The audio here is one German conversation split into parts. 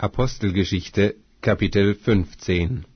Apostelgeschichte, Kapitel 15.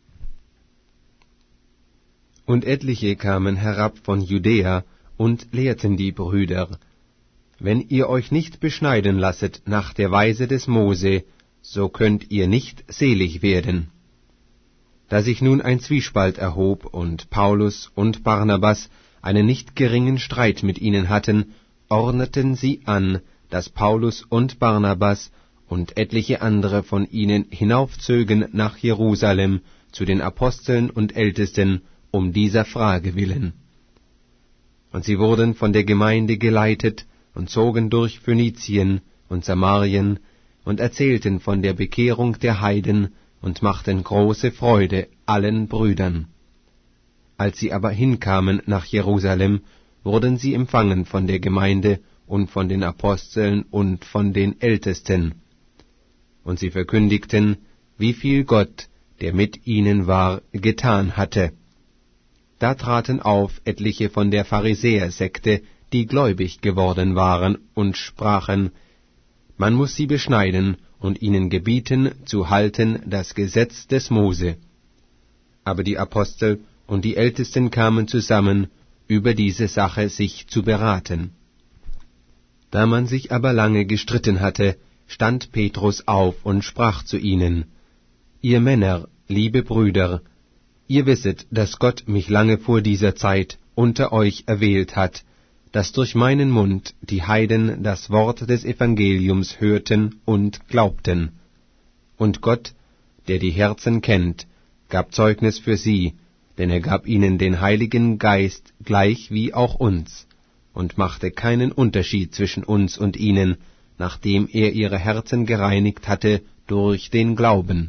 Und etliche kamen herab von Judäa und lehrten die Brüder: Wenn ihr euch nicht beschneiden lasset nach der Weise des Mose, so könnt ihr nicht selig werden. Da sich nun ein Zwiespalt erhob und Paulus und Barnabas einen nicht geringen Streit mit ihnen hatten, ordneten sie an, dass Paulus und Barnabas und etliche andere von ihnen hinaufzögen nach Jerusalem zu den Aposteln und Ältesten um dieser Frage willen. Und sie wurden von der Gemeinde geleitet und zogen durch Phönizien und Samarien und erzählten von der Bekehrung der Heiden und machten große Freude allen Brüdern. Als sie aber hinkamen nach Jerusalem, wurden sie empfangen von der Gemeinde und von den Aposteln und von den Ältesten. Und sie verkündigten, wie viel Gott, der mit ihnen war, getan hatte. Da traten auf etliche von der Pharisäersekte, die gläubig geworden waren, und sprachen: Man muß sie beschneiden und ihnen gebieten, zu halten das Gesetz des Mose. Aber die Apostel und die Ältesten kamen zusammen, über diese Sache sich zu beraten. Da man sich aber lange gestritten hatte, stand Petrus auf und sprach zu ihnen: Ihr Männer, liebe Brüder, ihr wisset, dass Gott mich lange vor dieser Zeit unter euch erwählt hat, dass durch meinen Mund die Heiden das Wort des Evangeliums hörten und glaubten. Und Gott, der die Herzen kennt, gab Zeugnis für sie, denn er gab ihnen den Heiligen Geist gleich wie auch uns, und machte keinen Unterschied zwischen uns und ihnen, nachdem er ihre Herzen gereinigt hatte durch den Glauben.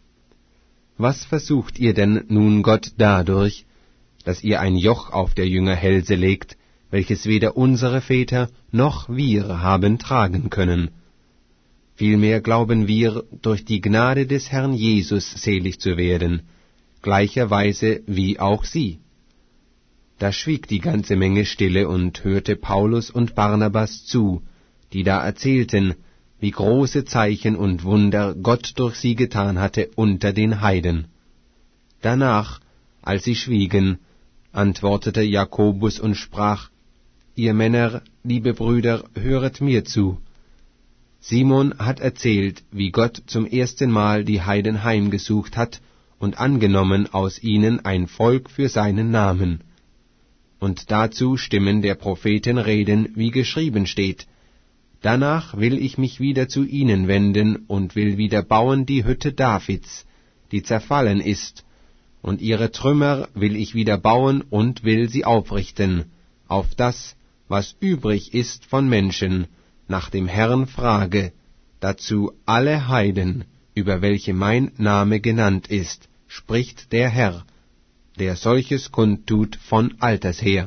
Was versucht ihr denn nun Gott dadurch, dass ihr ein Joch auf der Jünger Hälse legt, welches weder unsere Väter noch wir haben tragen können? Vielmehr glauben wir, durch die Gnade des Herrn Jesus selig zu werden, gleicherweise wie auch sie. Da schwieg die ganze Menge stille und hörte Paulus und Barnabas zu, die da erzählten, wie große Zeichen und Wunder Gott durch sie getan hatte unter den Heiden. Danach, als sie schwiegen, antwortete Jakobus und sprach: Ihr Männer, liebe Brüder, höret mir zu. Simon hat erzählt, wie Gott zum ersten Mal die Heiden heimgesucht hat und angenommen aus ihnen ein Volk für seinen Namen. Und dazu stimmen der Propheten Reden, wie geschrieben steht: Danach will ich mich wieder zu ihnen wenden und will wieder bauen die Hütte Davids, die zerfallen ist, und ihre Trümmer will ich wieder bauen und will sie aufrichten, auf das, was übrig ist von Menschen, nach dem Herrn frage, dazu alle Heiden, über welche mein Name genannt ist, spricht der Herr, der solches kundtut von alters her.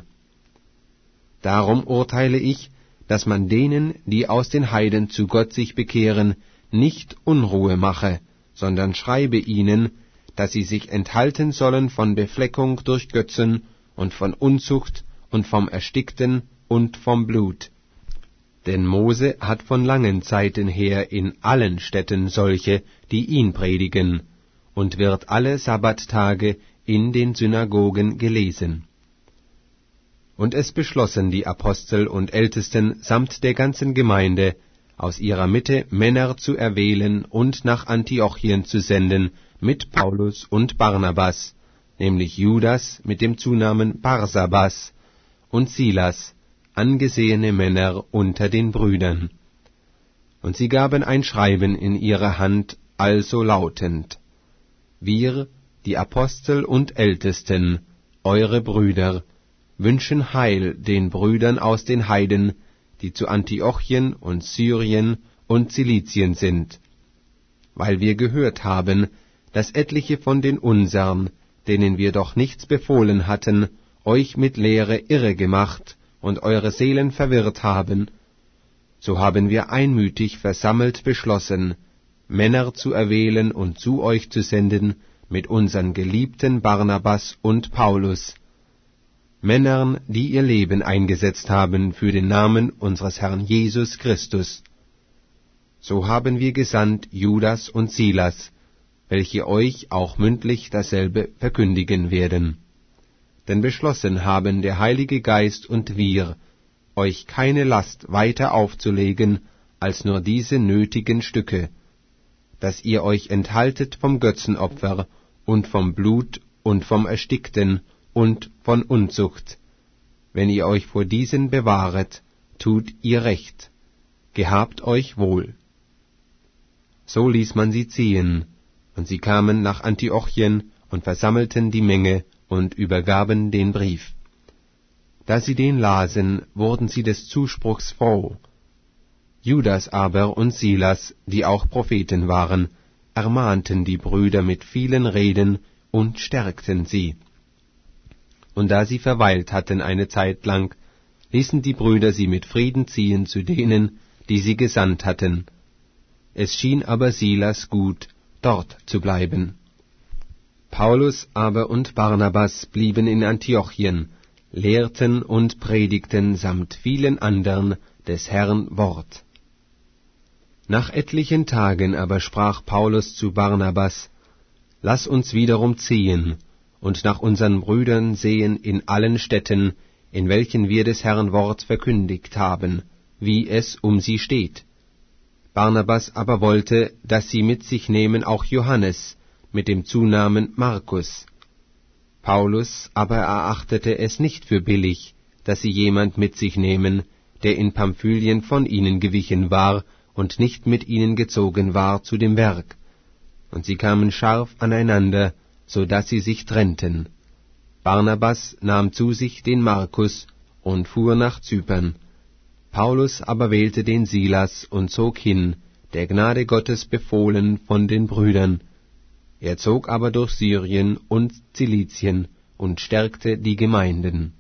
Darum urteile ich, dass man denen, die aus den Heiden zu Gott sich bekehren, nicht Unruhe mache, sondern schreibe ihnen, dass sie sich enthalten sollen von Befleckung durch Götzen und von Unzucht und vom Erstickten und vom Blut. Denn Mose hat von langen Zeiten her in allen Städten solche, die ihn predigen, und wird alle Sabbattage in den Synagogen gelesen. Und es beschlossen die Apostel und Ältesten samt der ganzen Gemeinde, aus ihrer Mitte Männer zu erwählen und nach Antiochien zu senden mit Paulus und Barnabas, nämlich Judas mit dem Zunamen Barsabas und Silas, angesehene Männer unter den Brüdern. Und sie gaben ein Schreiben in ihre Hand, also lautend: Wir, die Apostel und Ältesten, eure Brüder, wünschen Heil den Brüdern aus den Heiden, die zu Antiochien und Syrien und Zilizien sind, weil wir gehört haben, dass etliche von den unsern, denen wir doch nichts befohlen hatten, euch mit Lehre irre gemacht und eure Seelen verwirrt haben. So haben wir einmütig versammelt beschlossen, Männer zu erwählen und zu euch zu senden mit unseren geliebten Barnabas und Paulus, Männern, die ihr Leben eingesetzt haben für den Namen unseres Herrn Jesus Christus. So haben wir gesandt Judas und Silas, welche euch auch mündlich dasselbe verkündigen werden. Denn beschlossen haben der Heilige Geist und wir, euch keine Last weiter aufzulegen, als nur diese nötigen Stücke, dass ihr euch enthaltet vom Götzenopfer und vom Blut und vom Erstickten und von Unzucht. Wenn ihr euch vor diesen bewahret, tut ihr recht. Gehabt euch wohl. So ließ man sie ziehen, und sie kamen nach Antiochien und versammelten die Menge und übergaben den Brief. Da sie den lasen, wurden sie des Zuspruchs froh. Judas aber und Silas, die auch Propheten waren, ermahnten die Brüder mit vielen Reden und stärkten sie. Und da sie verweilt hatten eine Zeit lang, ließen die Brüder sie mit Frieden ziehen zu denen, die sie gesandt hatten. Es schien aber Silas gut, dort zu bleiben. Paulus aber und Barnabas blieben in Antiochien, lehrten und predigten samt vielen andern des Herrn Wort. Nach etlichen Tagen aber sprach Paulus zu Barnabas: Lass uns wiederum ziehen und nach unseren Brüdern sehen in allen Städten, in welchen wir des Herrn Wort verkündigt haben, wie es um sie steht. Barnabas aber wollte, dass sie mit sich nehmen auch Johannes, mit dem Zunamen Markus. Paulus aber erachtete es nicht für billig, dass sie jemand mit sich nehmen, der in Pamphylien von ihnen gewichen war und nicht mit ihnen gezogen war zu dem Werk. Und sie kamen scharf aneinander, so dass sie sich trennten. Barnabas nahm zu sich den Markus und fuhr nach Zypern. Paulus aber wählte den Silas und zog hin, der Gnade Gottes befohlen von den Brüdern. Er zog aber durch Syrien und Zilizien und stärkte die Gemeinden.